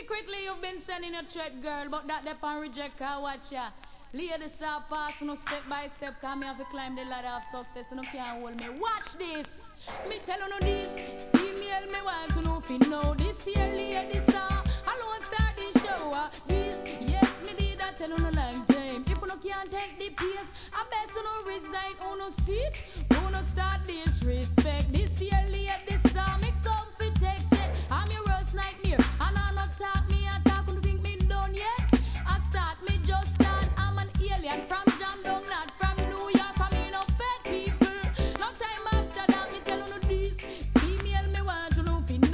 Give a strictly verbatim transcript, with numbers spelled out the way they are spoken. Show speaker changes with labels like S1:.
S1: Secretly you've been sending your threat, girl, but that depend reject her, watch ya. Ladies are pass, no step by step, come me have to climb the ladder of success, no can't hold me. Watch this, me tell you no this. Email me want to know if you know this here ladies are. Alone start the show, uh, this, yes, me did that tell you no like James. If you no can't take the pace, I best you no resign, oh no seat.